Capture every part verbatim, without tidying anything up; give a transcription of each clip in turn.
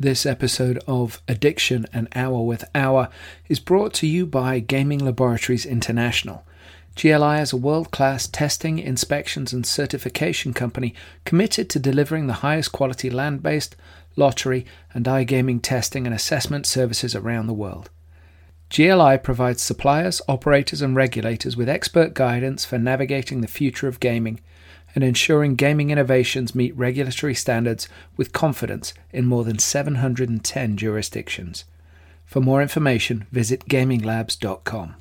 This episode of Addiction an Hour with Hour is brought to you by Gaming Laboratories International. G L I is a world-class testing, inspections and certification company committed to delivering the highest quality land-based, lottery and iGaming testing and assessment services around the world. G L I provides suppliers, operators and regulators with expert guidance for navigating the future of gaming and ensuring gaming innovations meet regulatory standards with confidence in more than seven hundred ten jurisdictions. For more information, visit gaming labs dot com.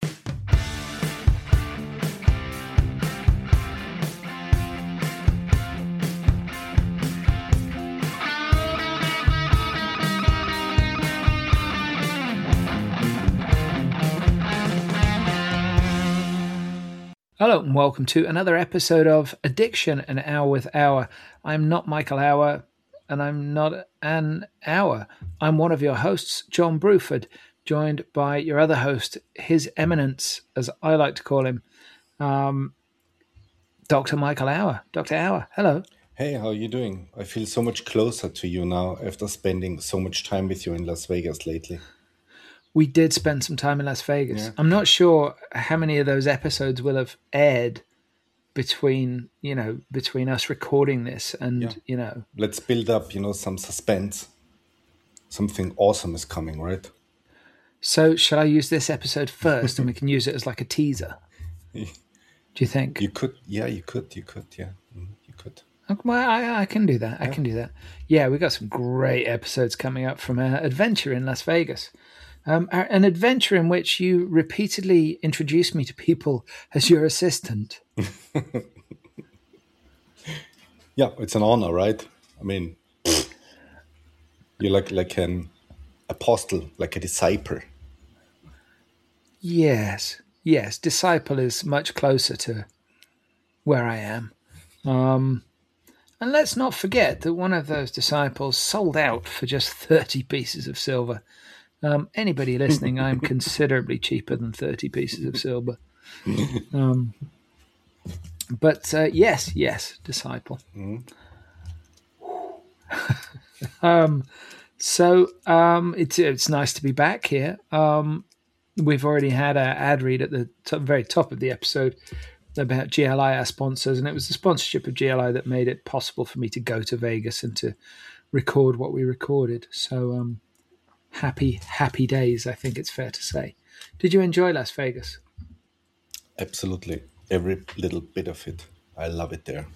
Hello and welcome to another episode of Addiction an Hour with Hour. I'm not Michael Hour and I'm not an hour. I'm one of your hosts, John Bruford, joined by your other host, His Eminence, as I like to call him, um, Doctor Michael Hour. Doctor Hour, hello. Hey, how are you doing? I feel so much closer to you now after spending so much time with you in Las Vegas lately. We did spend some time in Las Vegas. Yeah. I'm not sure how many of those episodes will have aired between, you know, between us recording this and, Yeah. you know. Let's build up, you know, some suspense. Something awesome is coming, right? So shall I use this episode first and we can use it as like a teaser? Do you think? You could, yeah, you could, you could, yeah, mm, you could. Well, I, I can do that. I Yeah. can do that. Yeah, we got some great episodes coming up from our adventure in Las Vegas. Um, our- an adventure in which you repeatedly introduced me to people as your assistant. Yeah, it's an honor, right? I mean, you're like like an apostle, like a disciple. Yes, yes. Disciple is much closer to where I am. Um, and let's not forget that one of those disciples sold out for just thirty pieces of silver. Um, anybody listening, I'm considerably cheaper than thirty pieces of silver. Um, but uh, yes, yes, disciple. um, so um, it's it's nice to be back here. Um, we've already had our ad read at the top, very top of the episode about G L I, our sponsors, and it was the sponsorship of G L I that made it possible for me to go to Vegas and to record what we recorded. So um, happy, happy days, I think it's fair to say. Did you enjoy Las Vegas? Absolutely. Every little bit of it. I love it there.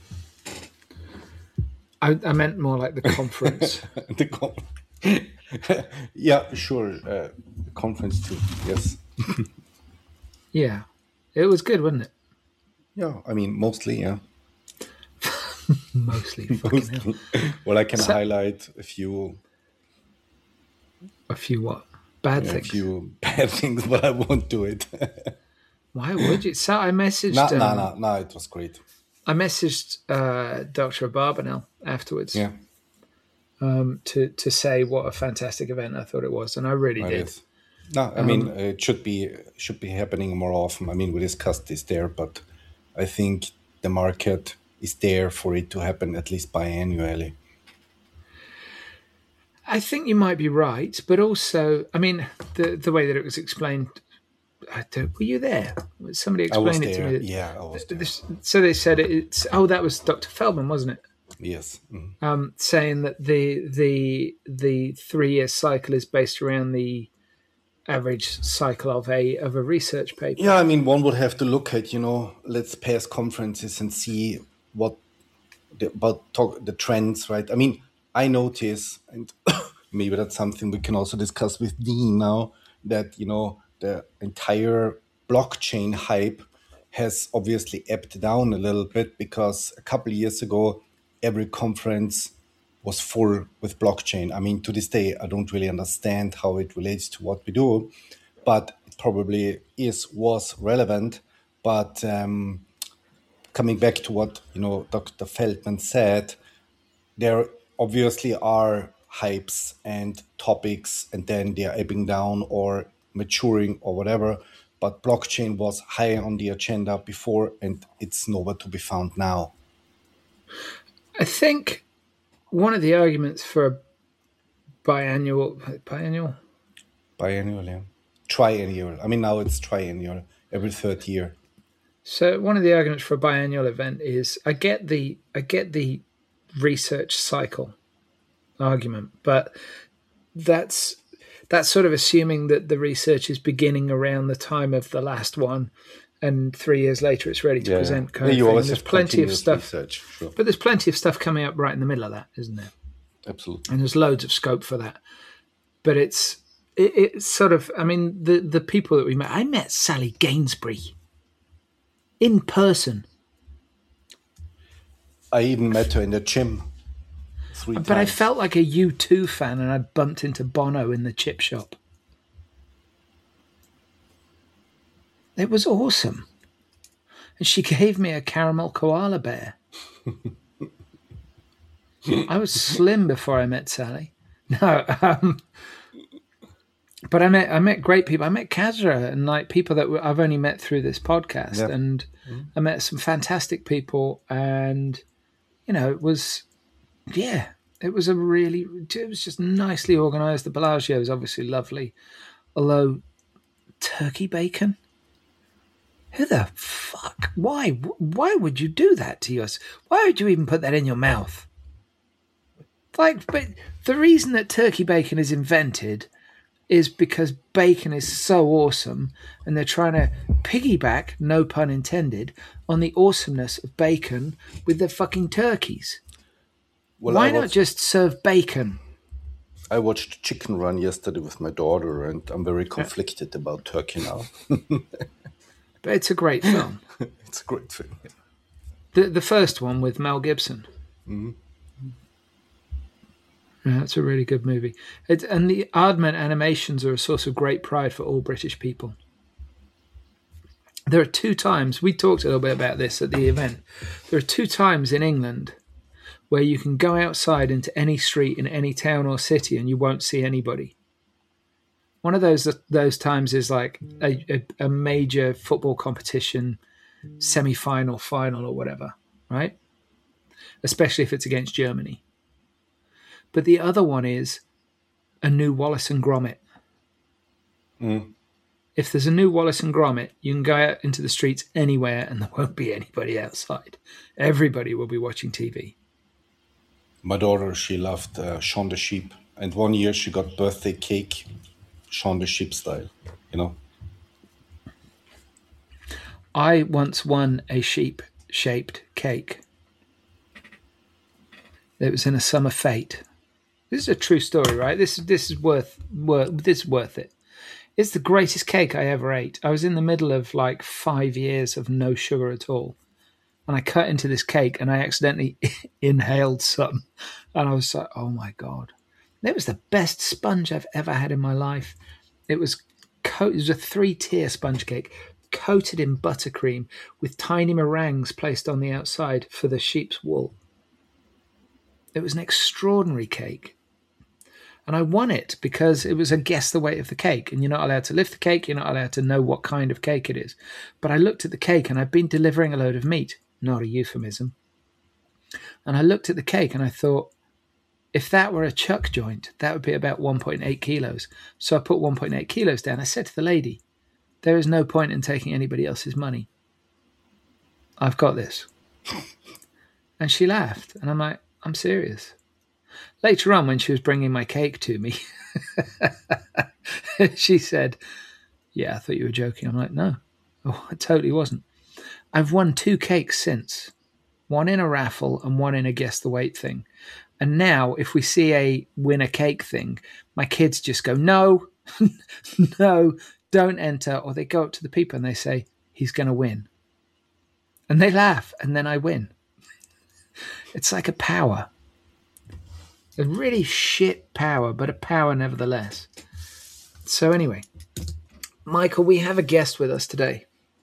I, I meant more like the conference. The con- yeah, sure. Uh, the conference too, yes. Yeah, it was good, wasn't it? Yeah, I mean, mostly, yeah. Mostly. Fucking hell. Well, I can So- highlight a few, A few what? Bad a things. few bad things, but I won't do it. Why would you? So I messaged. no, um, no, no, no, it was great. I messaged uh, Doctor Abarbanel afterwards Yeah, um, to to say what a fantastic event I thought it was, and I really it did. is. No, I mean, it should be should be happening more often. I mean, we discussed this there, but I think the market is there for it to happen at least biannually. I think you might be right, but also, I mean, the the way that it was explained. I don't, were you there? Somebody I was explained it there. to me. Yeah, I was there. This, so they said it's. Oh, that was Doctor Feldman, wasn't it? Yes. Mm. Um, saying that the the the three year cycle is based around the average cycle of a of a research paper. Yeah, I mean, one would have to look at, you know, let's pass conferences and see what the, about talk, the trends, right? I mean, I notice, and maybe that's something we can also discuss with Dean now, that, you know, the entire blockchain hype has obviously ebbed down a little bit because a couple of years ago, every conference was full with blockchain. I mean, to this day, I don't really understand how it relates to what we do, but it probably is, was relevant. But um, coming back to what, you know, Doctor Feldman said, there obviously are hypes and topics, and then they're ebbing down or maturing or whatever. But blockchain was high on the agenda before, and it's nowhere to be found now. I think one of the arguments for a biannual, biannual, biannual, yeah, triennial. I mean, now it's triennial, every third year. So one of the arguments for a biannual event is I get the I get the research cycle argument, but that's that's sort of assuming that the research is beginning around the time of the last one, and three years later it's ready to yeah. present. Kind yeah, you of always there's have plenty of stuff, research, sure. But there's plenty of stuff coming up right in the middle of that, isn't there? Absolutely. And there's loads of scope for that. But it's it, it's sort of, I mean, the the people that we met. I met Sally Gainsbury in person. I even met her in the gym three but times. I felt like a U two fan, and I bumped into Bono in the chip shop. It was awesome. And she gave me a caramel koala bear. I was slim before I met Sally. No, um, but I met I met great people. I met Kazra and like people that I've only met through this podcast, yep. and mm-hmm. I met some fantastic people. And you know, it was yeah, it was a really it was just nicely organised. The Bellagio was obviously lovely, although turkey bacon. Who the fuck? Why? Why would you do that to us? Why would you even put that in your mouth? Like, but the reason that turkey bacon is invented is because bacon is so awesome, and they're trying to piggyback, no pun intended, on the awesomeness of bacon with their fucking turkeys. Well, Why watched, not just serve bacon? I watched Chicken Run yesterday with my daughter, and I'm very conflicted yeah. about turkey now. But it's a great film. It's a great film. Yeah. The the first one with Mel Gibson. Mm-hmm. Yeah, it's a really good movie. It, and the Aardman animations are a source of great pride for all British people. There are two times, we talked a little bit about this at the event, there are two times in England where you can go outside into any street in any town or city and you won't see anybody. One of those those times is like a, a, a major football competition, semi-final, final or whatever, right? Especially if it's against Germany. But the other one is a new Wallace and Gromit. Mm. If there's a new Wallace and Gromit, you can go out into the streets anywhere and there won't be anybody outside. Everybody will be watching T V. My daughter, she loved uh, Shaun the Sheep. And one year she got birthday cake, Shaun the Sheep style, you know. I once won a sheep-shaped cake. It was in a summer fete. This is a true story, right? This this is worth worth this is worth it. It's the greatest cake I ever ate. I was in the middle of like five years of no sugar at all, and I cut into this cake and I accidentally inhaled some, and I was like, "Oh my god!" It was the best sponge I've ever had in my life. It was co- it was a three-tier sponge cake, coated in buttercream with tiny meringues placed on the outside for the sheep's wool. It was an extraordinary cake. And I won it because it was a guess the weight of the cake. And you're not allowed to lift the cake. You're not allowed to know what kind of cake it is. But I looked at the cake, and I'd been delivering a load of meat. Not a euphemism. And I looked at the cake and I thought, if that were a chuck joint, that would be about one point eight kilos. So I put one point eight kilos down. I said to the lady, there is no point in taking anybody else's money. I've got this. And she laughed. And I'm like, I'm serious. Later on, when she was bringing my cake to me, she said, yeah, I thought you were joking. I'm like, no, oh, I totally wasn't. I've won two cakes since, one in a raffle and one in a guess the weight thing. And now if we see a win a cake thing, my kids just go, no, no, don't enter. Or they go up to the people and they say, he's going to win. And they laugh and then I win. It's like a power. A really shit power, but a power nevertheless. So anyway, Michael, we have a guest with us today.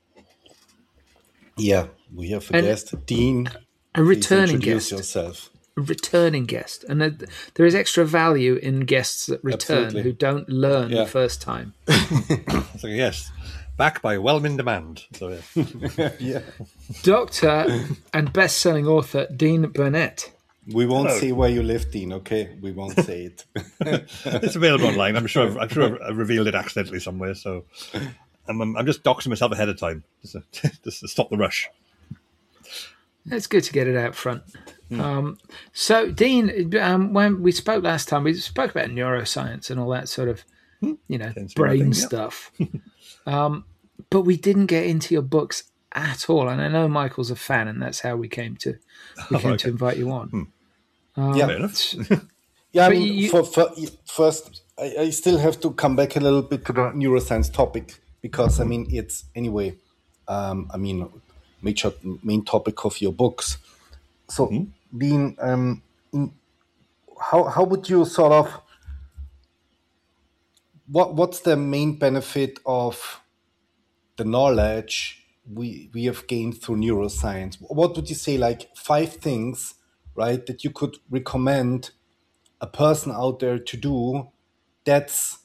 Yeah, we have a and guest, Dean. A returning guest. Yourself. A returning guest. And a, there is extra value in guests that return Absolutely. Who don't learn yeah. the first time. So yes, back by Wellman demand. So yeah. yeah. Doctor and best-selling author Dean Burnett. We won't Hello. say where you live, Dean. Okay, we won't say it. It's available online. I'm sure. I've, I'm sure I've revealed it accidentally somewhere. So I'm, I'm, I'm just doxing myself ahead of time, just to, just to stop the rush. It's good to get it out front. Mm. Um, so, Dean, um, when we spoke last time, we spoke about neuroscience and all that sort of, you know, brain thing, stuff. Yeah. um, but we didn't get into your books at all. And I know Michael's a fan, and that's how we came to we came oh, okay. to invite you on. Hmm. Um, yeah, fair enough. yeah, I mean, you, for, for, first, I, I still have to come back a little bit to the neuroscience topic because, I mean, it's anyway, um, I mean, major main topic of your books. So, mm-hmm. Dean, um, in, how how would you sort of what what's the main benefit of the knowledge we we have gained through neuroscience? What would you say, like five things, right, that you could recommend a person out there to do that's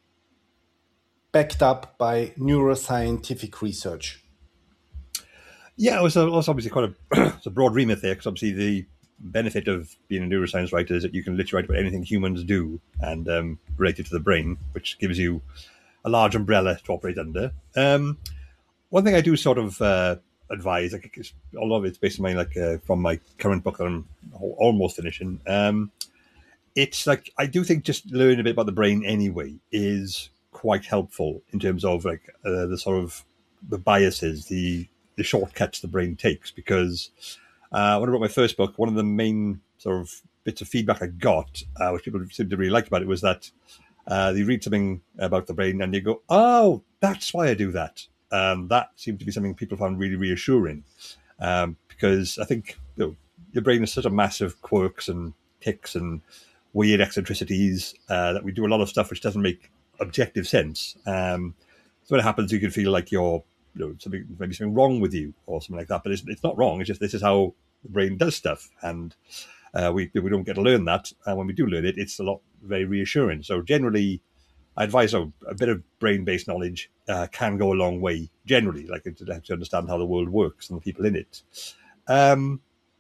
backed up by neuroscientific research? Yeah, it was, it was obviously quite a, it's a broad remit there, because obviously the benefit of being a neuroscience writer is that you can literally write about anything humans do and um, related to the brain, which gives you a large umbrella to operate under. Um, one thing I do sort of uh, advise, like it's, a lot of it's based on my, like uh, from my current book that I'm almost finishing. Um, it's like I do think just learning a bit about the brain anyway is quite helpful in terms of like uh, the sort of the biases, the the shortcuts the brain takes. Because uh, when I wrote my first book, one of the main sort of bits of feedback I got, uh, which people seemed to really like about it, was that uh, you read something about the brain and you go, oh, that's why I do that. Um, that seemed to be something people found really reassuring, um, because I think you know, your brain is such a massive quirks and tics and weird eccentricities uh, that we do a lot of stuff which doesn't make objective sense. Um, so when it happens, you can feel like you're you know, something maybe something wrong with you or something like that, but it's, it's not wrong. It's just this is how the brain does stuff, and uh, we we don't get to learn that. And when we do learn it, it's a lot very reassuring. So generally, I advise oh, a bit of brain-based knowledge uh, can go a long way. Generally, like to, to understand how the world works and the people in it. Um,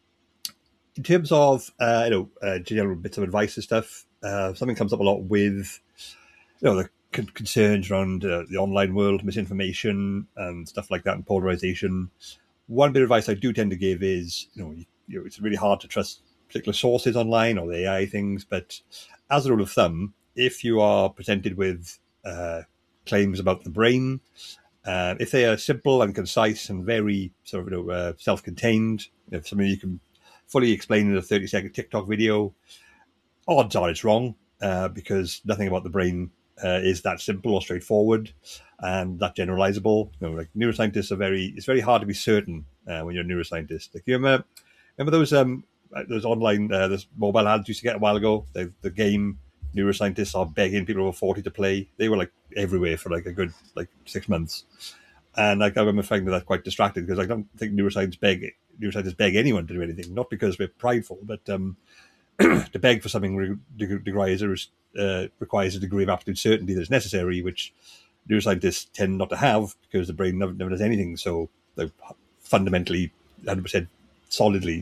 in terms of uh, you know uh, general bits of advice and stuff, uh, something comes up a lot with you know the concerns around uh, the online world, misinformation and stuff like that, and polarization. One bit of advice I do tend to give is, you know, you, you know, it's really hard to trust particular sources online or the A I things, but as a rule of thumb, if you are presented with uh, claims about the brain, uh, if they are simple and concise and very sort of you know, uh, self-contained, if something you can fully explain in a thirty-second TikTok video, odds are it's wrong, uh, because nothing about the brain Uh, is that simple or straightforward and that generalizable. You know, like neuroscientists are very, it's very hard to be certain uh, when you're a neuroscientist. Like you remember, remember those um those online, uh, those mobile ads you used to get a while ago? The, the game neuroscientists are begging people over forty to play. They were like everywhere for like a good like six months. And like I remember finding that quite distracting because I don't think neuroscience beg neuroscientists beg anyone to do anything, not because we're prideful, but um, to beg for something requires a, uh, requires a degree of absolute certainty that's necessary, which neuroscientists tend not to have because the brain never, never does anything so like, fundamentally one hundred percent solidly.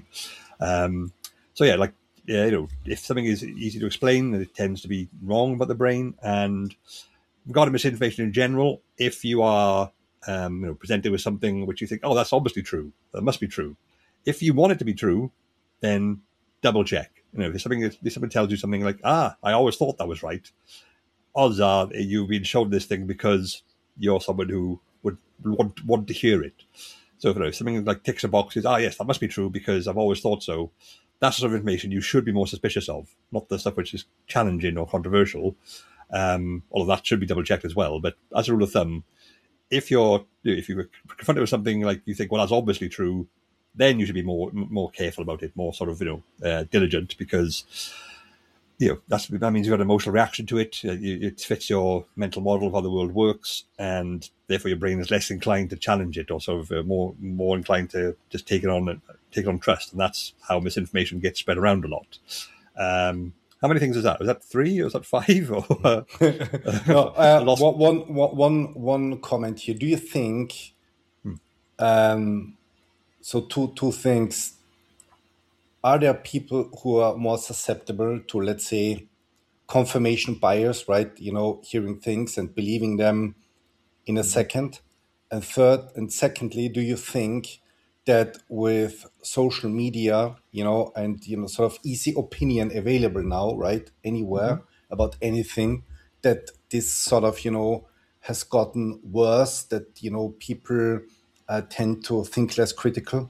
Um, so yeah, like yeah, you know, if something is easy to explain, it tends to be wrong about the brain. And regarding misinformation in general, if you are um, you know, presented with something which you think, oh, that's obviously true, that must be true. If you want it to be true, then double check. You know, if something if someone tells you something like, ah, I always thought that was right, odds are you've been shown this thing because you're someone who would want, want to hear it. So if, you know, if something like ticks a box is, ah, yes, that must be true because I've always thought so, that's the sort of information you should be more suspicious of, not the stuff which is challenging or controversial. Um, although that should be double checked as well. But as a rule of thumb, if you're if you're confronted with something like you think, well, that's obviously true, then you should be more more careful about it, more sort of you know uh, diligent, because you know that's, that means you've got an emotional reaction to it. It fits your mental model of how the world works, and therefore your brain is less inclined to challenge it, or sort of uh, more more inclined to just take it on take it on trust. And that's how misinformation gets spread around a lot. Um, how many things is that? Was that three or was that five? Or uh, no, uh, lost... one, one, one, one comment here. Do you think? Hmm. Um, So two two things. are there people who are more susceptible to, let's say, confirmation bias, right? You know, hearing things and believing them in a mm-hmm. second. And third, and secondly, do you think that with social media, you know, and, you know, sort of easy opinion available now, right, anywhere mm-hmm. about anything, that this sort of, you know, has gotten worse, that, you know, people uh, tend to think less critical?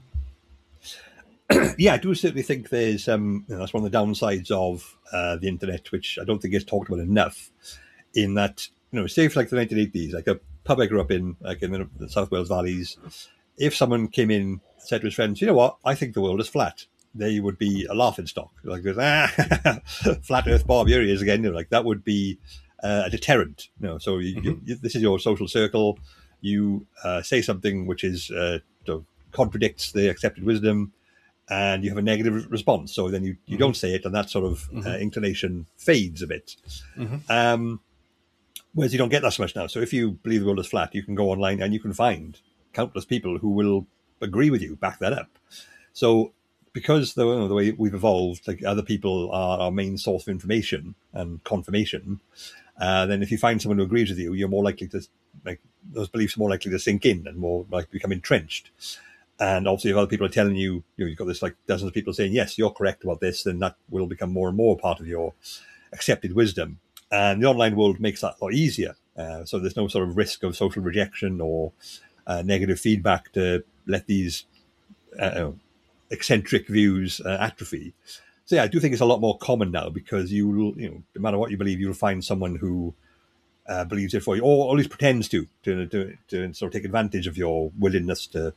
Yeah, I do certainly think there's, um, you know, that's one of the downsides of uh, the internet, which I don't think gets talked about enough, in that, you know, say for like the nineteen eighties, like a pub I grew up in, like in the South Wales valleys, if someone came in and said to his friends, you know what, I think the world is flat, they would be a laughing stock. Like, ah, flat earth Bob, here he is again. You know, like that would be uh, a deterrent. You know, so you, mm-hmm. you, this is your social circle. You uh, say something which is uh, sort of contradicts the accepted wisdom, and you have a negative response. So then you, you mm-hmm. don't say it, and that sort of mm-hmm. uh, inclination fades a bit. Mm-hmm. Um, whereas you don't get that so much now. So if you believe the world is flat, you can go online and you can find countless people who will agree with you, back that up. So because the, you know, the way we've evolved, like other people are our main source of information and confirmation, uh, then if you find someone who agrees with you, you're more likely to, like, those beliefs are more likely to sink in and more like become entrenched. And obviously, if other people are telling you, you know, you've got this like dozens of people saying, yes, you're correct about this, then that will become more and more part of your accepted wisdom. And the online world makes that a lot easier. Uh, so there's no sort of risk of social rejection or uh, negative feedback to let these uh, eccentric views uh, atrophy. So yeah, I do think it's a lot more common now, because you will, you know, no matter what you believe, you'll find someone who uh, believes it for you, or at least pretends to, to, to, to sort of take advantage of your willingness to,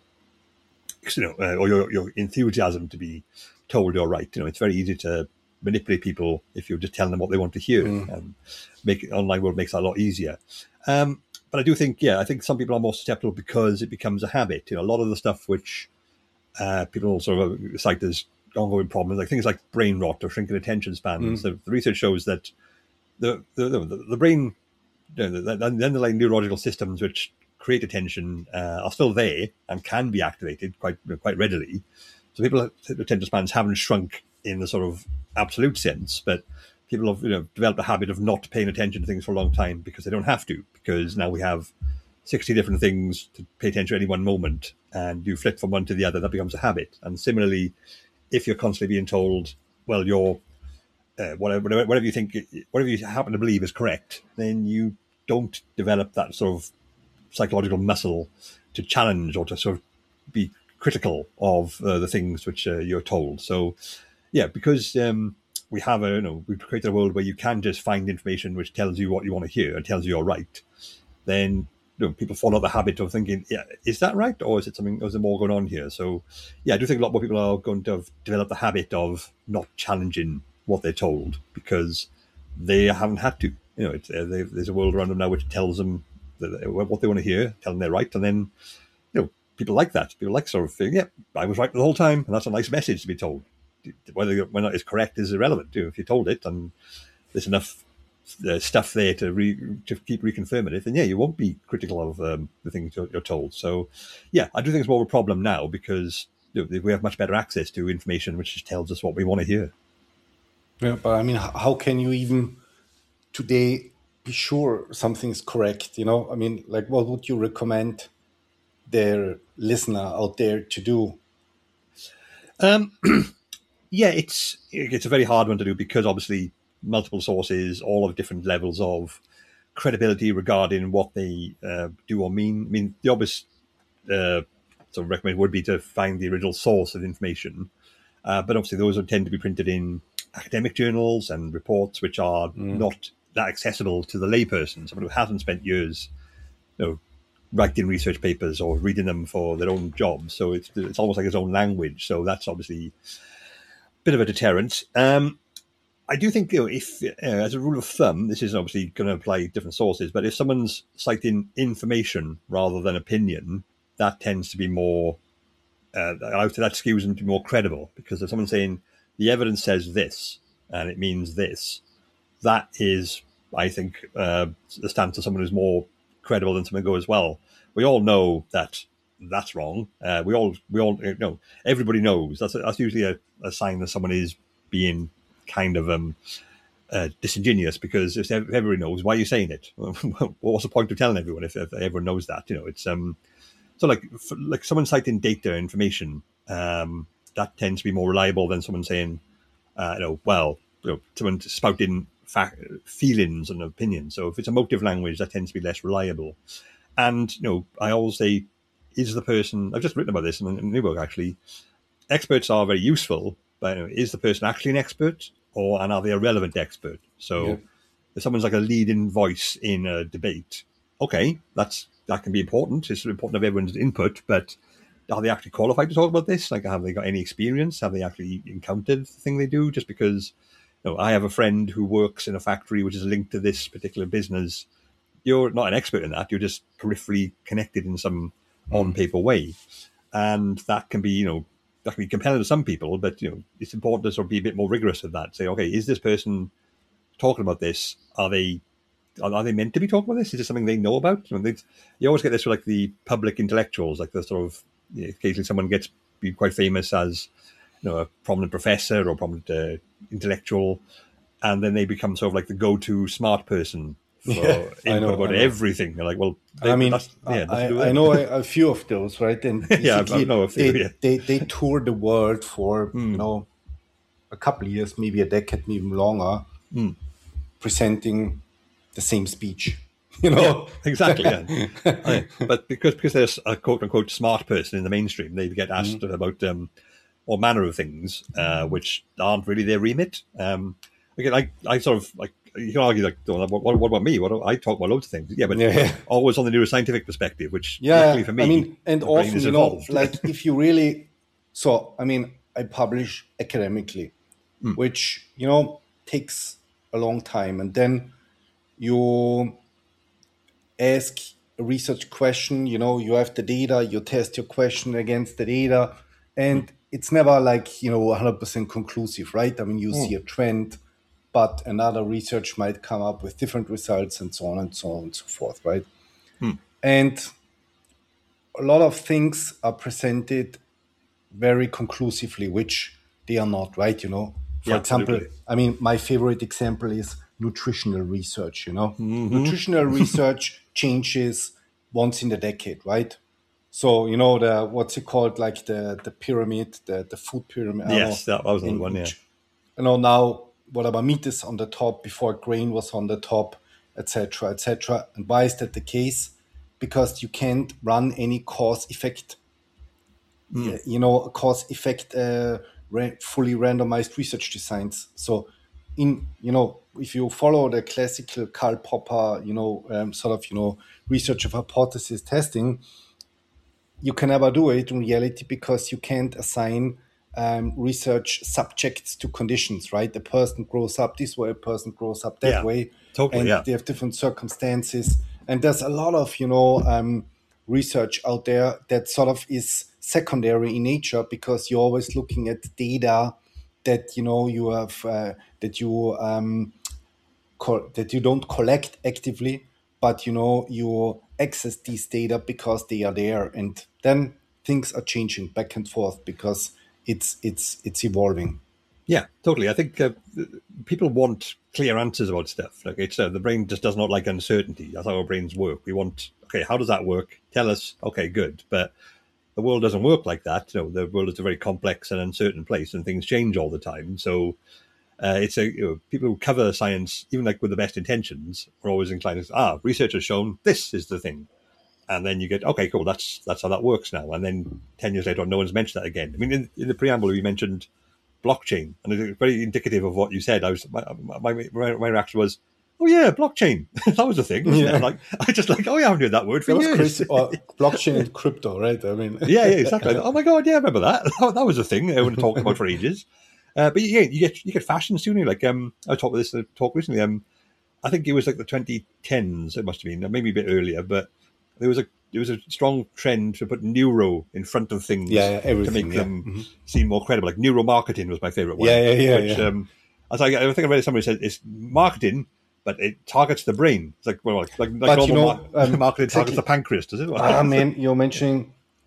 you know, uh, or your, your enthusiasm to be told you're right. You know, it's very easy to manipulate people if you just tell them what they want to hear. Mm. And make online world makes that a lot easier. Um, but I do think, yeah, I think some people are more susceptible because it becomes a habit. You know, a lot of the stuff which uh, people sort of cite as ongoing problems, like things like brain rot or shrinking attention spans. Mm. The, the research shows that the the, the, the brain, you know, the, the underlying neurological systems which create attention uh, are still there and can be activated quite quite readily. So people with attention spans haven't shrunk in the sort of absolute sense, but people have, you know, developed a habit of not paying attention to things for a long time because they don't have to, because now we have sixty different things to pay attention to at any one moment, and you flip from one to the other, that becomes a habit. And similarly, if you're constantly being told, well, you're uh, whatever, whatever you think, whatever you happen to believe is correct, then you don't develop that sort of psychological muscle to challenge or to sort of be critical of uh, the things which uh, you're told. So, yeah, because um, we have a, you know, we've created a world where you can just find information which tells you what you want to hear and tells you you're right, then, you know, people fall out the habit of thinking, yeah, is that right, or is it something? Or is there more going on here? So, yeah, I do think a lot more people are going to have developed the habit of not challenging what they're told because they haven't had to. You know, it's, uh, there's a world around them now which tells them that, what they want to hear, tell them they're right, and then, you know, people like that. People like sort of saying, yeah, I was right the whole time, and that's a nice message to be told. Whether whether it's correct is irrelevant. You know, if you're told it and there's enough uh, stuff there to re, to keep reconfirming it, then yeah, you won't be critical of um, the things you're, you're told. So, yeah, I do think it's more of a problem now because, you know, we have much better access to information which just tells us what we want to hear. Yeah, but I mean, how can you even today be sure something's correct? You know, I mean, like, what would you recommend their listener out there to do? Um. Yeah, it's it's a very hard one to do because obviously multiple sources, all of different levels of credibility regarding what they uh, do or mean. I mean, the obvious uh, sort of recommend would be to find the original source of information, uh, but obviously those would tend to be printed in academic journals and reports which are mm. not that accessible to the layperson, someone who hasn't spent years, you know, writing research papers or reading them for their own job. So it's it's almost like its own language. So that's obviously bit of a deterrent. Um, I do think, you know, if uh, as a rule of thumb, this is obviously going to apply different sources, but if someone's citing information rather than opinion, that tends to be more, uh, that skews them to be more credible, because if someone's saying the evidence says this and it means this, that is, I think, uh, the stance of someone who's more credible than someone who goes, well, we all know that that's wrong. Uh, we all, we all, you know, everybody knows. That's that's usually a, a sign that someone is being kind of um, uh, disingenuous, because if everybody knows, why are you saying it? What's the point of telling everyone if, if everyone knows that? You know, it's um, so like like someone citing data information, um, that tends to be more reliable than someone saying, uh, you know, well, you know, someone spouting fact, feelings and opinions. So if it's emotive language, that tends to be less reliable. And, you know, I always say, is the person, I've just written about this in a new book, actually, experts are very useful, but you know, is the person actually an expert, or and are they a relevant expert? So yeah. if someone's like a leading voice in a debate, okay, that's that can be important. It's important to have everyone's input, but are they actually qualified to talk about this? Like, have they got any experience? Have they actually encountered the thing they do? Just because, you know, I have a friend who works in a factory which is linked to this particular business. You're not an expert in that. You're just peripherally connected in some on-paper way. And that can be, you know, that can be compelling to some people, but, you know, it's important to sort of be a bit more rigorous with that. Say, okay, is this person talking about this? Are they are they meant to be talking about this? Is this something they know about? You know, you always get this with like the public intellectuals, like the sort of, you know, occasionally someone gets be quite famous as, you know, a prominent professor or prominent uh, intellectual, and then they become sort of like the go-to smart person for yeah, input about everything. They're like, well, they, I mean, that's, yeah, I, I know a, a few of those, right? And yeah, I know a few. They, yeah. they they tour the world for mm. you know a couple of years, maybe a decade, maybe even longer, mm. presenting the same speech. You know, yeah, exactly. Yeah. But because because there's a quote unquote smart person in the mainstream, they get asked mm. about um, all manner of things uh, which aren't really their remit. Um, again, I I sort of like. You can argue like, what, what about me? What I talk about loads of things, yeah, but yeah, yeah. always on the neuroscientific perspective, which yeah, luckily for me, I mean, and often you know, like if you really, so I mean, I publish academically, mm. which you know takes a long time, and then you ask a research question. You know, you have the data, you test your question against the data, and mm. it's never like you know one hundred percent conclusive, right? I mean, you mm. see a trend. But another research might come up with different results and so on and so on and so forth, right? Hmm. And a lot of things are presented very conclusively, which they are not, right? You know, for yeah, example, absolutely. I mean, my favorite example is nutritional research, you know? Mm-hmm. Nutritional research changes once in a decade, right? So, you know, the what's it called, like the, the pyramid, the, the food pyramid. Yes, that was the one, yeah. You know, now, whatever meat is on the top before grain was on the top, et cetera, et cetera. And why is that the case? Because you can't run any cause-effect, mm. you know, cause-effect uh, ra- fully randomized research designs. So, in you know, if you follow the classical Karl Popper, you know, um, sort of, you know, research of hypothesis testing, you can never do it in reality because you can't assign Um, research subjects to conditions, right? A person grows up this way, a person grows up that yeah, way, totally, and yeah. they have different circumstances. And there's a lot of, you know, um, research out there that sort of is secondary in nature because you're always looking at data that you know you have uh, that you um, co- that you don't collect actively, but you know you access these data because they are there, and then things are changing back and forth because It's it's it's evolving. Yeah, totally. I think uh, people want clear answers about stuff. Like it's uh, the brain just does not like uncertainty. That's how our brains work. We want, okay, how does that work? Tell us. Okay, good. But the world doesn't work like that. You know, the world is a very complex and uncertain place, and things change all the time. So uh, it's a you know, people who cover science, even like with the best intentions, are always inclined to say, ah, research has shown this is the thing. And then you get, okay, cool, that's that's how that works now. And then ten years later, no one's mentioned that again. I mean, in, in the preamble, you mentioned blockchain, and it's very indicative of what you said. I was my my, my reaction was, oh yeah, blockchain. That was a thing. Wasn't yeah. it? Like I just like, oh yeah, I've heard that word for that years. Was crazy. Or blockchain and crypto, right? I mean, yeah, yeah, exactly. Oh my god, yeah, I remember that. That, that was a thing I would talk about for ages. Uh, but yeah, you get you get fashion soon. Like um, I talked about this in a talk recently. Um, I think it was like the twenty tens. It must have been maybe a bit earlier, but. There was a there was a strong trend to put neuro in front of things yeah, yeah, to make yeah. them mm-hmm. seem more credible. Like neuromarketing was my favorite one. Yeah, yeah, yeah. Which, yeah. Um, as I, I think I read somebody said it's marketing, but it targets the brain. It's like well, like, like but, normal you know, mar- um, marketing exactly. targets the pancreas, does it? Ah, man, you're mentioning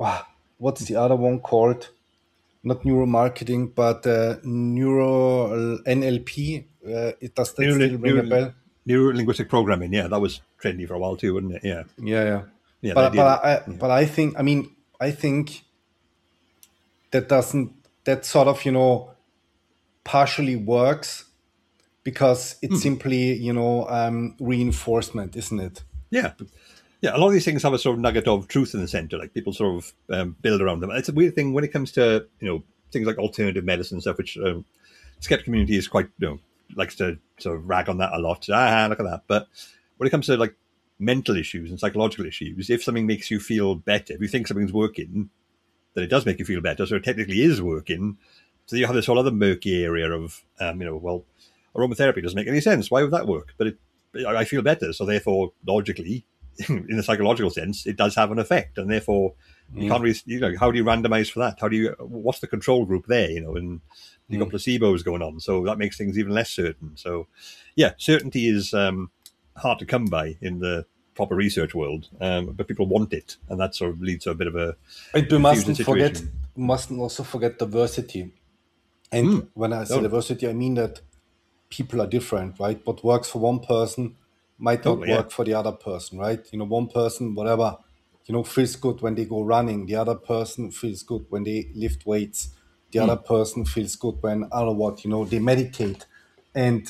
wow, what's the other one called? Not neuromarketing, but uh, neuro N L P. Uh, it does that Neuro, still ring a neuro, bell? neuro linguistic programming, yeah, that was trendy for a while too, wasn't it? Yeah, Yeah, yeah. yeah, the But idea but that I yeah. but I think I mean I think that doesn't that sort of you know partially works because it's Hmm. simply you know um, reinforcement, isn't it? Yeah, yeah. A lot of these things have a sort of nugget of truth in the center. Like people sort of um, build around them. It's a weird thing when it comes to you know things like alternative medicine and stuff, which um, skeptic community is quite you know likes to sort of rag on that a lot. Ah, look at that. But when it comes to like mental issues and psychological issues, if something makes you feel better, if you think something's working, then it does make you feel better. So it technically is working. So you have this whole other murky area of um, you know well, aromatherapy doesn't make any sense. Why would that work? But it, I feel better. So therefore, logically, in a psychological sense, it does have an effect, and therefore you can't really, you know, how do you randomize for that? How do you, what's the control group there, you know, and you've got placebos going on, so that makes things even less certain. So, yeah, certainty is um, hard to come by in the proper research world, um, but people want it, and that sort of leads to a bit of a And we confusing mustn't forget, situation. mustn't also forget diversity. And when I say Totally. diversity, I mean that people are different, right? What works for one person might not Totally, yeah. work for the other person, right? You know, one person, whatever, you know, feels good when they go running. The other person feels good when they lift weights. The other person feels good when, I don't know what, you know, they meditate. And,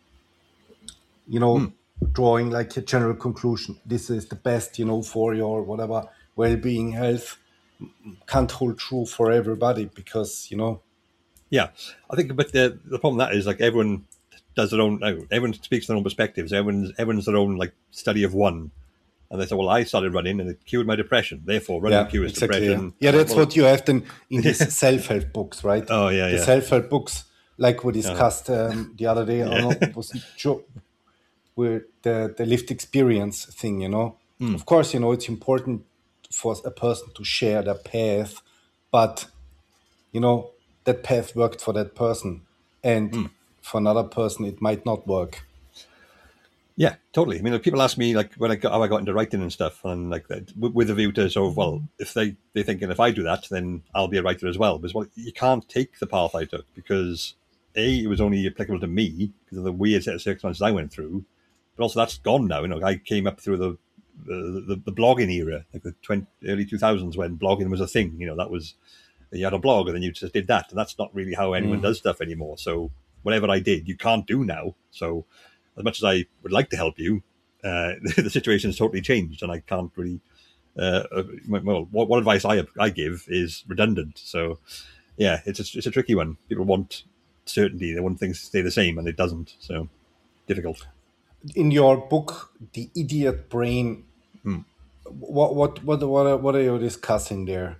you know, drawing like a general conclusion, this is the best, you know, for your whatever well-being, health, can't hold true for everybody because, you know, Yeah, I think, but the the problem with that is like everyone does their own. Everyone speaks their own perspectives. Everyone's everyone's their own like study of one, and they say, "Well, I started running and it cured my depression. Therefore, running yeah, cures exactly. Yeah, depression." yeah And, that's well, what you have then in these self-help books, right? oh yeah, The yeah, self-help books, like we uh, discussed um, the other day, I don't yeah, know, it was jo- with the, the lived experience thing, you know. Of course, you know, it's important for a person to share their path, but, you know, that path worked for that person. And for another person, it might not work. yeah, totally. I mean, like, people ask me like when I got how I got into writing and stuff, and like that, with, with a view to sort of well, if they they're thinking if I do that, then I'll be a writer as well. Because well, you can't take the path I took because a it was only applicable to me because of the weird set of circumstances I went through, but also that's gone now. You know, I came up through the the, the, the blogging era, like the twenty, early two thousands when blogging was a thing. You know, that was you had a blog and then you just did that, and that's not really how anyone does stuff anymore. So whatever I did, you can't do now. So as much as I would like to help you, uh, the situation has totally changed, and I can't really. Uh, well, what, what advice I I give is redundant. So, yeah, it's a, it's a tricky one. People want certainty; they want things to stay the same, and it doesn't. So, difficult. In your book, The Idiot Brain, what, what, what, what, are, what are you discussing there?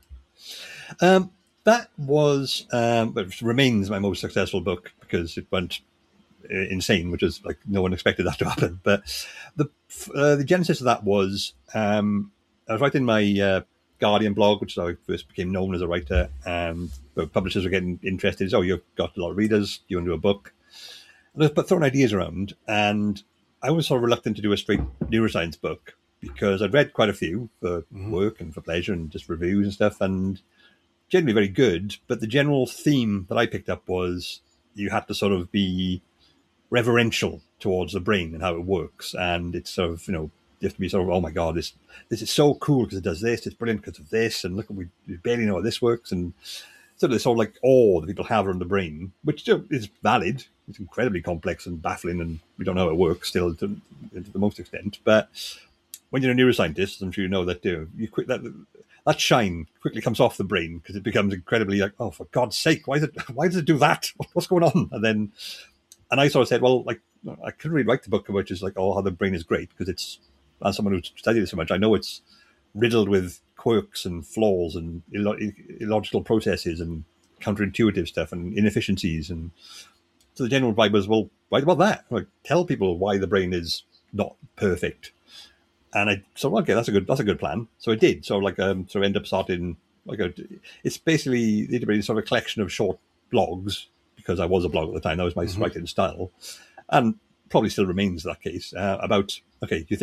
Um, that was, um, but remains my most successful book because it went insane, which is like no one expected that to happen. But the uh, the genesis of that was um, I was writing my uh, Guardian blog, which is how I first became known as a writer. And the publishers were getting interested. Oh, you've got a lot of readers. Do you want to do a book? And I was throwing ideas around, and I was sort of reluctant to do a straight neuroscience book because I'd read quite a few for mm-hmm. work and for pleasure and just reviews and stuff, and generally very good. But the general theme that I picked up was you had to sort of be reverential towards the brain and how it works, and it's sort of you know you have to be sort of oh my god this this is so cool because it does this, it's brilliant because of this, and look we, we barely know how this works, and sort of this sort of like awe that people have around the brain, which is valid. It's incredibly complex and baffling, and we don't know how it works still to, to the most extent. But when you're a neuroscientist, I'm sure you know that too. You quick that that shine quickly comes off the brain because it becomes incredibly like oh for God's sake why is it why does it do that what's going on, and then. And I sort of said, well, like, I couldn't really write the book, which is like, oh, how the brain is great, because it's, as someone who's studied it so much, I know it's riddled with quirks and flaws and illo- illogical processes and counterintuitive stuff and inefficiencies. And so the general vibe was, well, write about that. Like, tell people why the brain is not perfect. And I so okay, that's a good that's a good plan. So I did. So like, um, so I ended up starting like a, it's basically the brain is sort of a collection of short blogs. Because I was a blog at the time, that was my mm-hmm. writing style, and probably still remains that case. Uh, about okay, do you think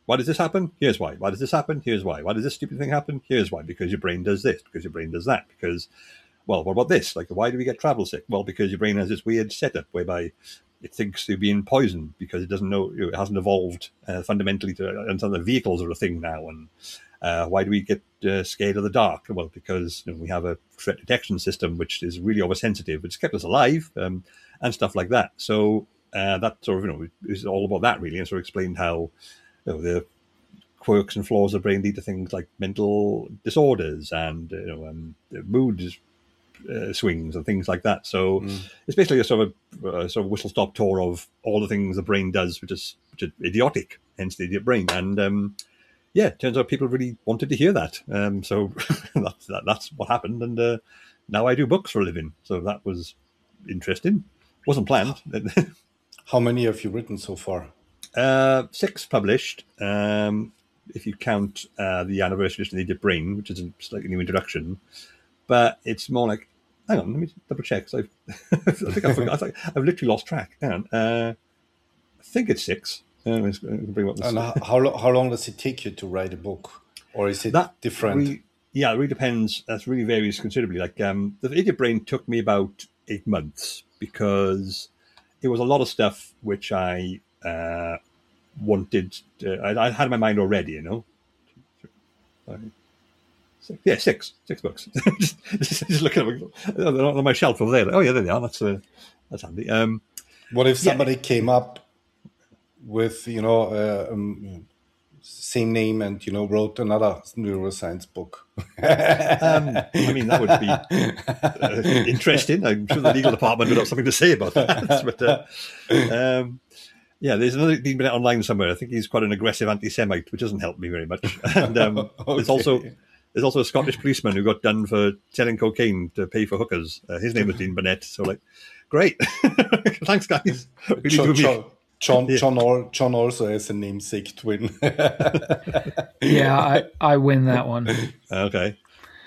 why does this happen? Here's why. Why does this happen? Here's why. Why does this stupid thing happen? Here's why. Because your brain does this. Because your brain does that. Because, well, what about this? Like, why do we get travel sick? Well, because your brain has this weird setup whereby it thinks you're being poisoned because it doesn't know, it hasn't evolved uh, fundamentally to understand that vehicles are a thing now. And uh, why do we get uh, scared of the dark? Well, because you know, we have a threat detection system which is really oversensitive, which kept us alive um, and stuff like that. So uh, that sort of, you know, is all about that really, and sort of explained how you know, the quirks and flaws of the brain lead to things like mental disorders and you know um, mood uh, swings and things like that. So mm. it's basically a sort of a sort of whistle stop tour of all the things the brain does, which is which is idiotic, hence the idiot brain. And um, yeah, it turns out people really wanted to hear that. Um, so that's that, that's what happened. And uh, now I do books for a living. So that was interesting. Wasn't planned. How many have you written so far? Uh, six published. Um, if you count uh, the anniversary edition of the Idiot Brain, which is a slightly new introduction, but it's more like, hang on, let me double check. So I think I forgot. I think I've literally lost track. Hang on. Uh, I think it's six. Uh, let's bring up this. And how lo- how long does it take you to write a book, or is it that different? Really, yeah, it really depends. That really varies considerably. Like um, the Idiot Brain took me about eight months because it was a lot of stuff which I. Uh, wanted to, I, I had in my mind already, you know. Five, six, yeah, six, six books. just, just looking at my, on my shelf over there. Like, oh yeah, there they are. That's uh, that's handy. Um, what if somebody yeah. came up with you know uh, um, same name and you know wrote another neuroscience book? um, I mean, that would be uh, interesting. I'm sure the legal department would have something to say about that. but. Uh, um, Yeah, there's another Dean Burnett online somewhere. I think he's quite an aggressive anti-Semite, which doesn't help me very much. And um, okay. there's also there's also a Scottish policeman who got done for selling cocaine to pay for hookers. Uh, his name was Dean Burnett. So, like, great, thanks, guys. Really John, John, John, yeah. John, Al- John also has a namesake twin. yeah, I, I win that one. Okay.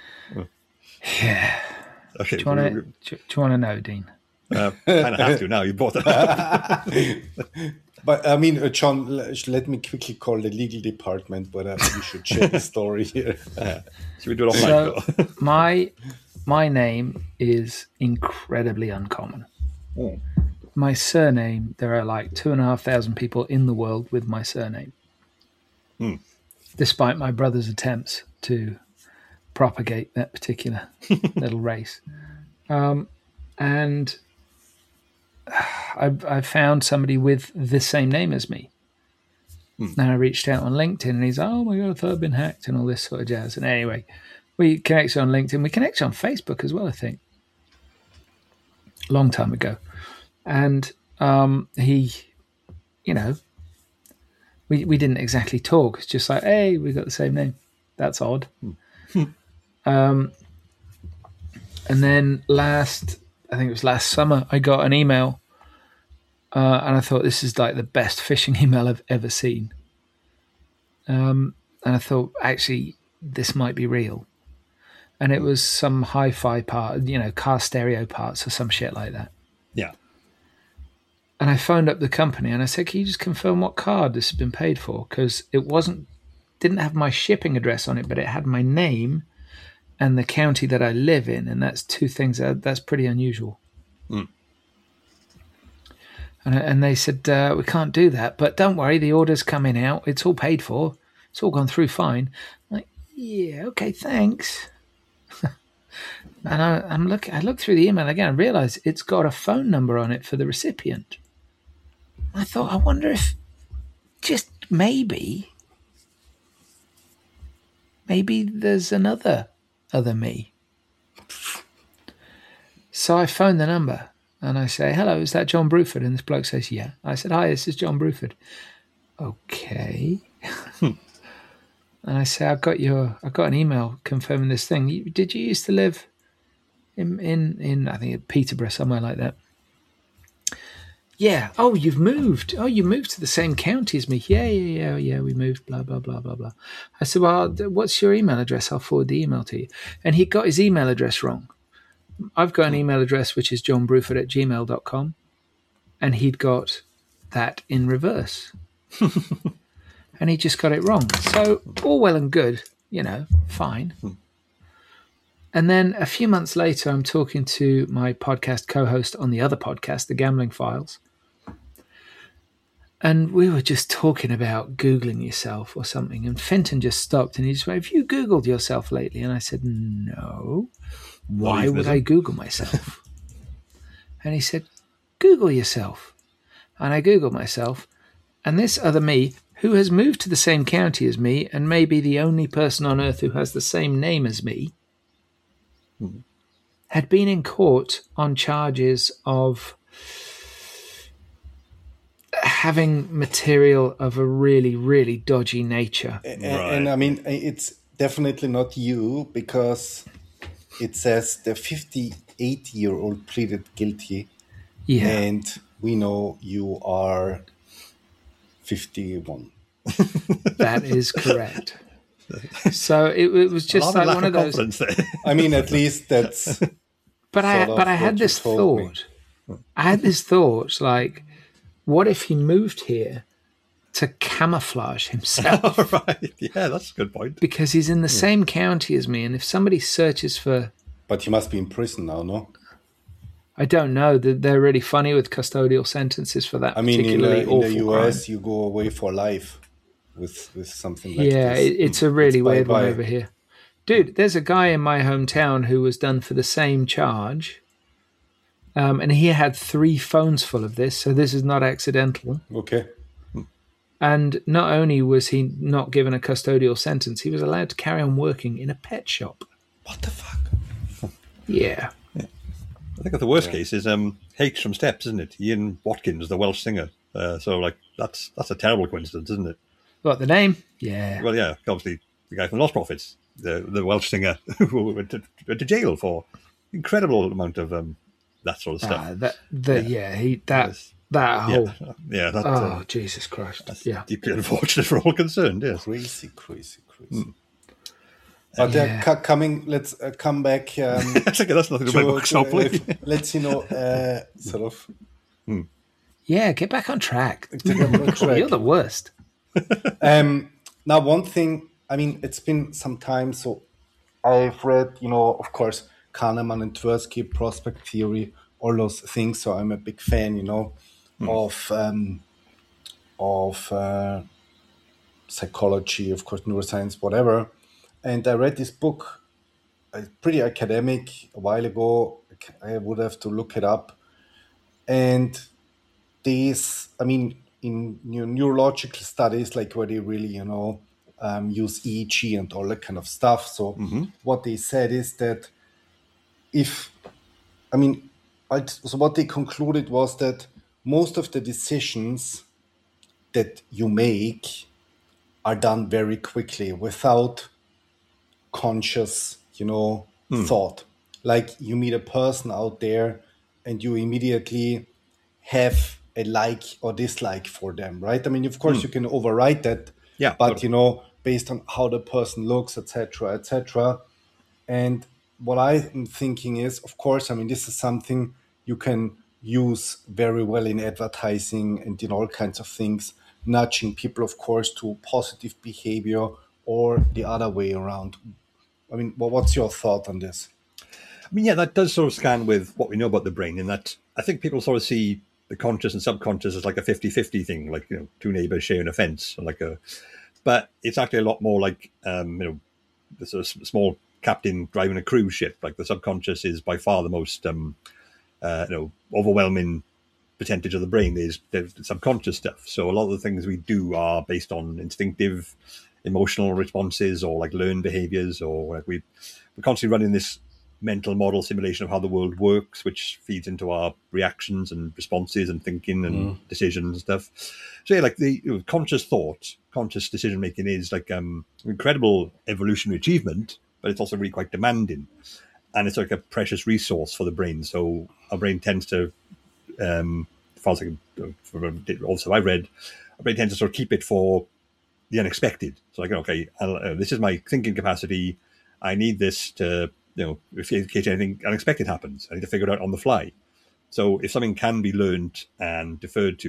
Yeah. Okay. Do you want to? Do you want to know, Dean? Uh, kind of have to now. You brought it up. But I mean, uh, John, let me quickly call the legal department, but uh, we should share the story here. Uh, should we do it offline? So my my name is incredibly uncommon. Oh. My surname, there are like two and a half thousand people in the world with my surname, hmm. despite my brother's attempts to propagate that particular little race. Um, and I've, I've found somebody with the same name as me. Hmm. And I reached out on LinkedIn and he's like, oh my God, I thought I'd been hacked and all this sort of jazz. And anyway, we connected on LinkedIn. We connected on Facebook as well, I think. A long time ago. And um, he, you know, we we didn't exactly talk. It's just like, hey, we got the same name. That's odd. Hmm. um, and then last, I think it was last summer, I got an email uh, and I thought this is like the best phishing email I've ever seen. Um, and I thought, actually, this might be real. And it was some hi-fi part, you know, car stereo parts or some shit like that. Yeah. And I phoned up the company and I said, can you just confirm what card this has been paid for? Because it wasn't, didn't have my shipping address on it, but it had my name and the county that I live in. And that's two things that, that's pretty unusual. Mm. And, and they said, uh, we can't do that, but don't worry, the order's coming out. It's all paid for. It's all gone through fine. I'm like, yeah, okay, thanks. And I, I'm look, I looked through the email again and realized it's got a phone number on it for the recipient. I thought, I wonder if just maybe, maybe there's another other me. So I phoned the number and I say, hello, is that John Bruford? And this bloke says, yeah. I said, hi, this is John Bruford. Okay. And I say, I've got your, I've got an email confirming this thing. You, did you used to live in, in, in, I think, Peterborough, somewhere like that? Yeah. Oh, you've moved. Oh, you moved to the same county as me. Yeah, yeah, yeah, yeah. We moved. Blah blah blah blah blah. I said, well, what's your email address? I'll forward the email to you. And he got his email address wrong. I've got an email address which is johnbruford at gmail dot com, and he'd got that in reverse. and he just got it wrong. So all well and good, you know, fine. Hmm. And then a few months later, I'm talking to my podcast co-host on the other podcast, The Gambling Files. And we were just talking about Googling yourself or something. And Fenton just stopped and he just went, have you Googled yourself lately? And I said, no. Why would I Google myself? And he said, Google yourself. And I Googled myself. And this other me, who has moved to the same county as me and may be the only person on earth who has the same name as me, hmm. had been in court on charges of having material of a really, really dodgy nature. And, Right. and I mean, it's definitely not you, because it says the fifty-eight-year-old pleaded guilty, Yeah. and we know you are fifty-one. That is correct. So it, it was A just lot like of one lack of of those. confidence there. I mean, at least that's But I, sort of but I had what you this told me. thought. I had this thought, like, what if he moved here to camouflage himself? Right. Yeah, that's a good point. Because he's in the same county as me, and if somebody searches for, But you must be in prison now, no? I don't know, that they're really funny with custodial sentences for that I mean, in the, particularly in the awful U S, crime. you go away for life with with something like Yeah, this. it, it's a really It's weird one bye-bye. over here. Dude, there's a guy in my hometown who was done for the same charge, um, and he had three phones full of this, so this is not accidental. Okay. And not only was he not given a custodial sentence, he was allowed to carry on working in a pet shop. What the fuck? Yeah. I think the worst case is um, H from Steps, isn't it? Ian Watkins, the Welsh singer. Uh, so, like, that's that's a terrible coincidence, isn't it? What, the name? Yeah. Well, yeah, obviously the guy from Lost Prophets, the the Welsh singer who went to, went to jail for incredible amount of um, that sort of stuff. Ah, that, the, yeah. he that Yes. that whole. yeah, yeah, that, Oh, uh, Jesus Christ. that's Yeah. deeply unfortunate for all concerned. Yes. Crazy, crazy, crazy. But uh, Yeah. cu- coming, let's uh, come back. Um, I think that's nothing to do with my to, books, to, hopefully. uh, let's you know, uh, sort of. Yeah, get back on track. get back on track. You're the worst. Um, now, one thing. I mean, it's been some time, so I've read, you know, of course, Kahneman and Tversky, prospect theory, all those things. So I'm a big fan, you know, of um, of uh, psychology, of course, neuroscience, whatever. And I read this book, uh, pretty academic, a while ago. I would have to look it up. And these, I mean, in neu- neurological studies, like where they really, you know, um, use E E G and all that kind of stuff. So what they said is that if, I mean, I, so what they concluded was that most of the decisions that you make are done very quickly without conscious, you know, thought. Like you meet a person out there and you immediately have a like or dislike for them, right? I mean, of course, you can override that, Yeah, but totally. you know, based on how the person looks, et cetera, et cetera. And what I'm thinking is, of course, I mean, this is something you can use very well in advertising and in all kinds of things, nudging people, of course, to positive behavior or the other way around. I mean, well, what's your thought on this? I mean, yeah, that does sort of scan with what we know about the brain, in that I think people sort of see the conscious and subconscious as like a fifty-fifty thing, like, you know, two neighbors sharing a fence, or like a, but it's actually a lot more like, um, you know, the sort of small captain driving a cruise ship. Like the subconscious is by far the most, um, uh, you know, overwhelming percentage of the brain is the subconscious stuff. So a lot of the things we do are based on instinctive, emotional responses, or like learned behaviors, or like we, we're constantly running this mental model simulation of how the world works, which feeds into our reactions and responses and thinking and decisions and stuff. So yeah, like the, you know, conscious thought, conscious decision making is like um incredible evolutionary achievement, but it's also really quite demanding, and it's like a precious resource for the brain. So our brain tends to, um, as far as I can, from also I read, our brain tends to sort of keep it for the unexpected. So like, okay, I'll, uh, this is my thinking capacity. I need this to, you know, if in case anything unexpected happens, I need to figure it out on the fly. So if something can be learned and deferred to,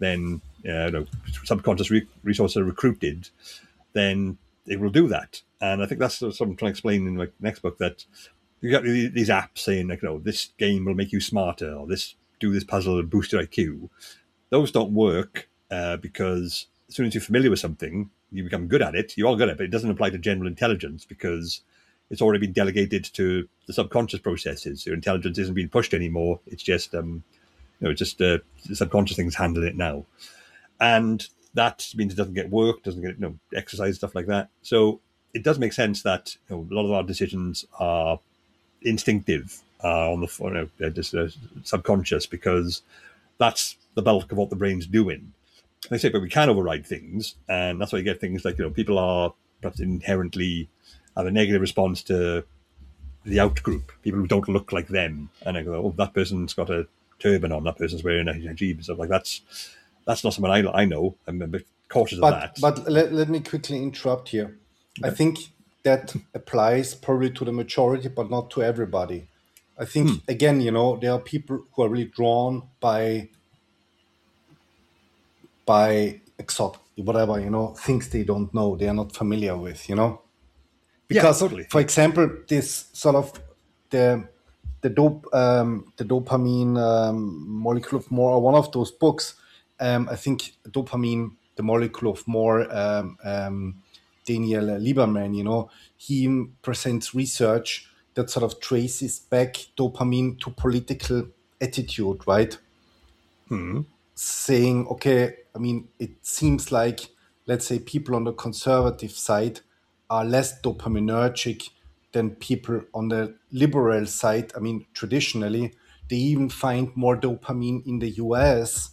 then uh, you know, subconscious re- resources are recruited, then it will do that. And I think that's what I'm trying to explain in my next book, that you got these apps saying, like, you know, this game will make you smarter, or this do this puzzle and boost your I Q. Those don't work uh, because as soon as you're familiar with something, you become good at it. You're all good at it, but it doesn't apply to general intelligence because it's already been delegated to the subconscious processes. Your intelligence isn't being pushed anymore. It's just, um, you know, it's just uh, the subconscious things handling it now, and that means it doesn't get work, doesn't get, you know, exercise, stuff like that. So it does make sense that, you know, a lot of our decisions are instinctive, uh, on the, you know, they're just uh, subconscious, because that's the bulk of what the brain's doing. They say, but we can override things, and that's why you get things like, you know, people are perhaps inherently have a negative response to the out group, people who don't look like them, and I go, oh, that person's got a turban on, that person's wearing a hijab and stuff like that. That's that's not something I I know. I'm a bit cautious but, of that. But let, let me quickly interrupt here. Okay. I think that applies probably to the majority, but not to everybody. I think, hmm. again, you know, there are people who are really drawn by by exotic, whatever, you know, things they don't know, they are not familiar with, you know. Because, yeah, totally. for example, this sort of the the dope um, the dopamine um, molecule of more, or one of those books. Um, I think dopamine, the molecule of more. Um, um, Daniel Lieberman, you know, he presents research that sort of traces back dopamine to political attitude, right? Hmm. Saying, okay, I mean, it seems like, let's say, people on the conservative side are less dopaminergic than people on the liberal side. I mean, traditionally, they even find more dopamine in the U S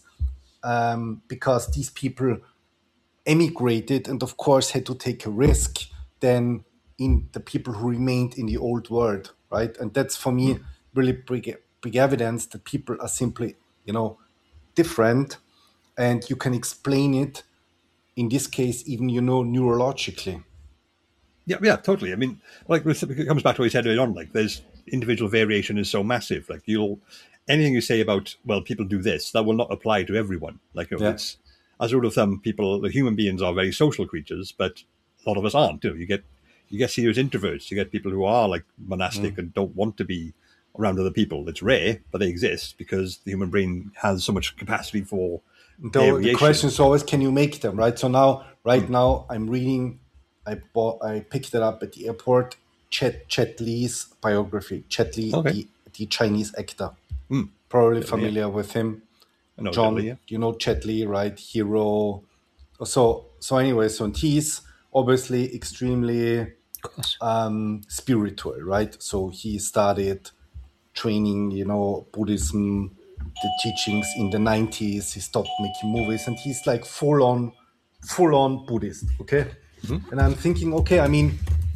um, because these people emigrated and, of course, had to take a risk than in the people who remained in the old world, right? And that's, for me, mm. really big, big evidence that people are simply, you know, different, and you can explain it, in this case, even, you know, neurologically. Yeah, yeah, totally. I mean, like, it comes back to what we said earlier on, like, there's individual variation is so massive. Like, you'll, anything you say about, well, people do this, that will not apply to everyone. Like, you know, yeah. it's, as a rule of thumb, people, the human beings are very social creatures, but a lot of us aren't. You know, you get, you get serious introverts, you get people who are like monastic mm. and don't want to be around other people. It's rare, but they exist because the human brain has so much capacity for variation. The question is always, can you make them, right? So now, right mm. now, I'm reading, I bought, I picked it up at the airport, Chet, Chet Li's biography. Chet Li, okay. the, the Chinese actor. Mm. Probably yeah, familiar yeah. with him. No, John, yeah. you know Chet Li, right? Hero. So, so anyway, so he's obviously extremely um, spiritual, right? So he started training, you know, Buddhism, the teachings in the nineties. He stopped making movies, and he's like full on, full on Buddhist. Okay, mm-hmm. And I'm thinking, okay, I mean,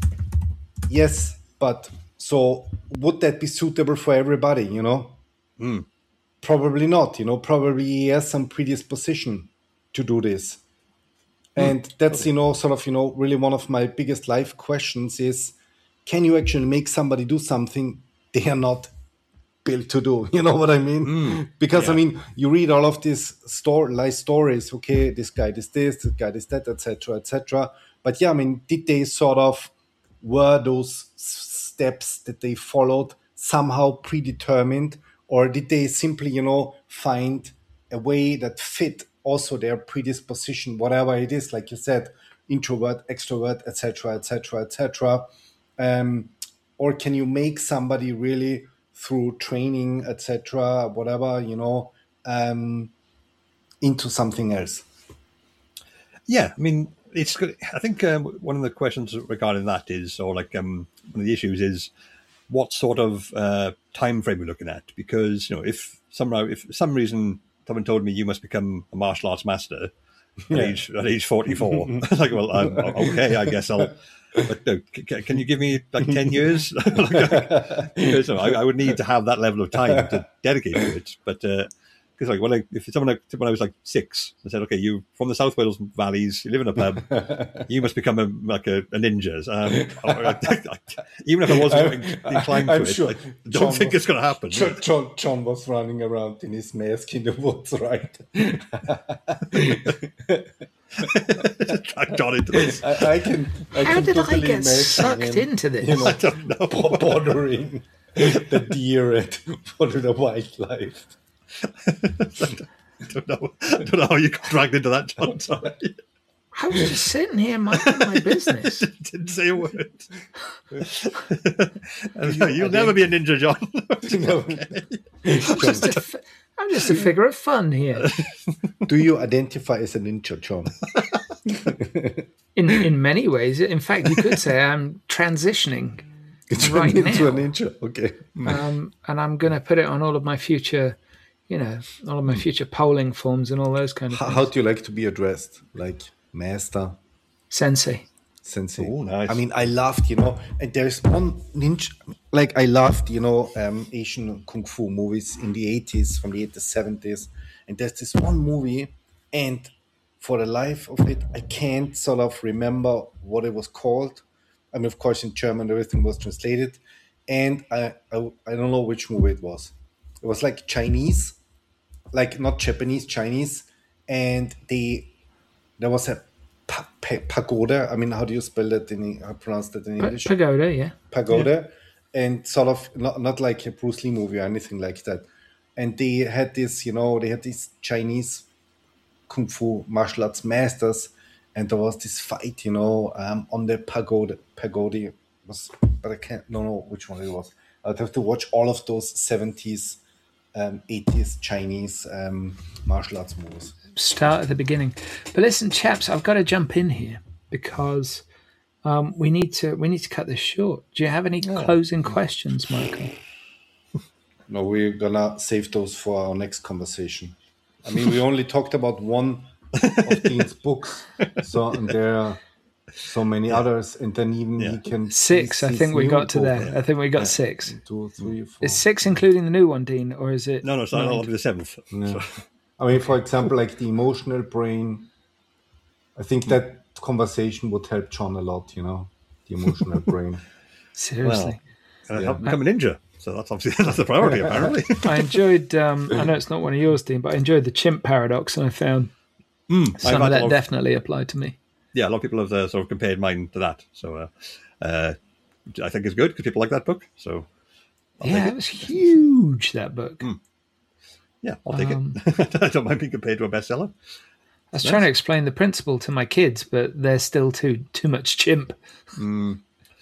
yes, but so would that be suitable for everybody? You know. Mm. Probably not, you know, probably he has some predisposition to do this. And mm, that's, totally. you know, sort of, you know, really one of my biggest life questions is, can you actually make somebody do something they are not built to do? You know what I mean? Mm, because, yeah. I mean, you read all of these story, life stories, okay, this guy does this, this guy does that, et cetera, et cetera. But yeah, I mean, did they sort of, were those steps that they followed somehow predetermined? Or did they simply, you know, find a way that fit also their predisposition, whatever it is, like you said, introvert, extrovert, et cetera, et cetera, et cetera. Um, or can you make somebody really through training, et cetera, whatever, you know, um, into something else? Yeah, I mean, it's good. I think um, one of the questions regarding that is, or like um, one of the issues is, what sort of uh, time frame we're looking at? Because, you know, if somehow, if for some reason someone told me you must become a martial arts master yeah. at age at age forty-four, like, well, I'm, okay, I guess I'll. But no, c- can you give me like ten years? like, because you know, I, I would need to have that level of time to dedicate to it. But because Because like when I, if someone like, when I was like six and said, "Okay, you from the South Wales valleys, you live in a pub, you must become a like a, a ninja." Um, even if I wasn't inclined I'm to it, sure I don't John think was- it's going to happen. John, John, John was running around in his mask in the woods, right? I got into this. I, I can. I How can did totally I get imagine sucked him, into this? You know, I don't know. bo- bothering the deer and follow the wildlife. I don't know. I don't know how you got dragged into that, John. Sorry. I was just sitting here minding my business. Didn't say a word. You'll never be a ninja, John. You know, I'm just, a, fi- I'm just a figure of fun here. do you identify as a ninja, John? In in many ways, in fact, you could say I'm transitioning right into now, a ninja. Okay. um, and I'm going to put it on all of my future, you know, all of my future polling forms and all those kind of How, things. how do you like to be addressed? Like master, Sensei. sensei. Oh, nice. I mean, I loved, you know, and there's one ninja, like I loved, you know, um, Asian kung fu movies in the eighties, from the eighties, seventies. And there's this one movie, and for the life of it, I can't sort of remember what it was called. I mean, of course, in German, everything was translated. And I, I, I don't know which movie it was. It was like Chinese, like not Japanese, Chinese. And they, there was a pa- pa- pagoda. I mean, how do you spell that in, how pronounce that in Pa- English? Pagoda, yeah. Pagoda, and sort of not, not like a Bruce Lee movie or anything like that. And they had this, you know, they had these Chinese kung fu martial arts masters, and there was this fight, you know, um, on the pagoda. Pagoda was, but I can't, don't know which one it was. I'd have to watch all of those seventies, um, eighties Chinese um, martial arts movies. Start at the beginning. But listen, chaps, I've got to jump in here because um, we need to we need to cut this short. Do you have any closing questions, Michael? No, we're gonna save those for our next conversation. I mean, we only talked about one of Dean's books, so and there are so many others, and then even Yeah. he can Six. I his think we new got to book. there. I think we got six. Two, three, four. Is six including the new one, Dean, or is it? No, no, it's not. I'll be the seventh. Yeah. So, I mean, for example, like the emotional brain. I think that conversation would help John a lot. You know, the emotional brain. Seriously. and I Yeah. helped become a ninja. So that's obviously that's the priority, apparently. I enjoyed. Um, I know it's not one of yours, Dean, but I enjoyed the chimp paradox, and I found Mm, I've some had of a that lot of- definitely applied to me. yeah, a lot of people have uh, sort of compared mine to that. So uh, uh, I think it's good because people like that book. So I'll yeah, take it it. was huge, that book. Yeah, I'll take Um, it. I don't mind being compared to a bestseller. I was trying to explain the principle to my kids, but they're still too too much chimp. Uh,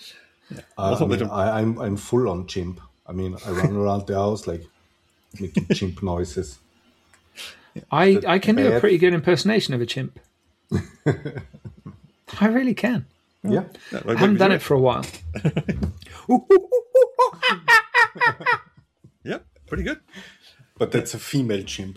I Also, mean, little- I, I'm I'm full on chimp. I mean, I run around the house like making chimp noises. I, I can do a bad? pretty good impersonation of a chimp. I really can. Yeah. Yeah, I haven't done it for a while. Yeah, pretty good. But that's a female chimp.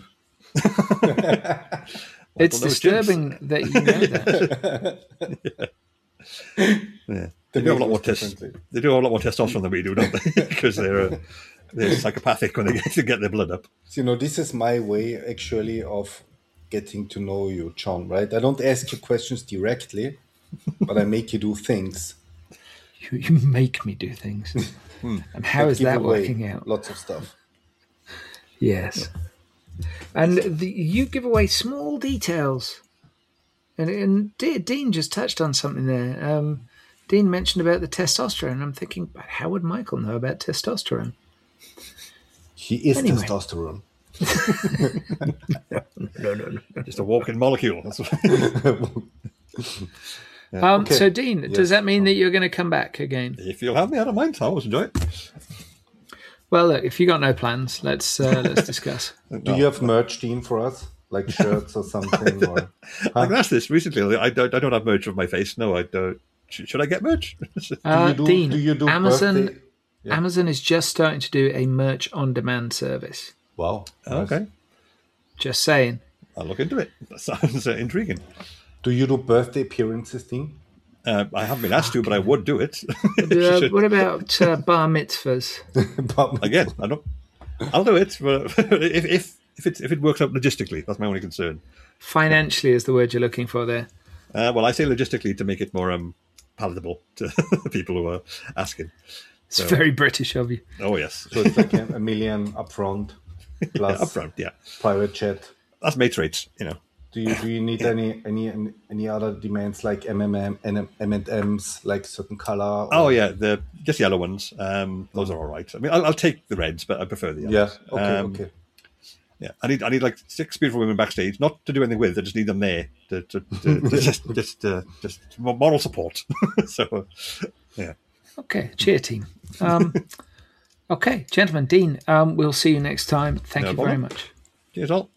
It's those disturbing that you know that. Yeah. They do have a lot more makes us test. differently. They do have a lot more testosterone than we do, don't they? Because they're uh, they're psychopathic when they get to get their blood up. So, you know, this is my way actually of getting to know you, John, right? I don't ask you questions directly, but I make you do things. You, you make me do things. And how Like is give that away working out? Lots of stuff. Yes. And the, you give away small details. And, and De- Dean just touched on something there. Um, Dean mentioned about the testosterone. I'm thinking, but how would Michael know about testosterone? He is Anyway. testosterone. No, no, no. Just a walking molecule. That's what, Um, Okay. So, Dean, does that mean that you're going to come back again? if you'll have me, I don't mind. I always enjoy it. Well, look, if you got no plans, let's uh, let's discuss. Do you have merch, Dean, for us? Like shirts or something? Or I asked this recently. I don't. I don't have merch of my face. No, I don't. Should, should I get merch? Uh, you do- Dean, do you do Amazon birthday- Yeah. Amazon is just starting to do a merch on demand service. Wow. okay, Just saying. I'll look into it. That sounds uh, intriguing. Do you do birthday appearances, Dean? Uh, I haven't been asked to, but I would do it. Uh, Should- what about uh, bar mitzvahs? But- Again, I don't. I'll do it, but if if if it if it works out logistically, that's my only concern. Financially is the word you're looking for there. Uh, well, I say logistically to make it more um, palatable to the people who are asking. It's so, very British of you. Oh yes. So it's like a, a million upfront, plus yeah, upfront, yeah. Private jet. That's mate rates, you know. Do you do you need yeah. any any any other demands like M M M and M and M's, like certain color? Or... Oh yeah, the just yellow ones. Um, those are all right. I mean, I'll, I'll take the reds, but I prefer the yellows. Yeah. Okay. Um, okay. Yeah, I need I need like six beautiful women backstage, not to do anything with. I just need them there to, to, to, to just just uh, just moral support. So, yeah. Okay, cheer team. Um, okay, gentlemen, Dean. Um, we'll see you next time. Thank no you problem. very much. Cheers all.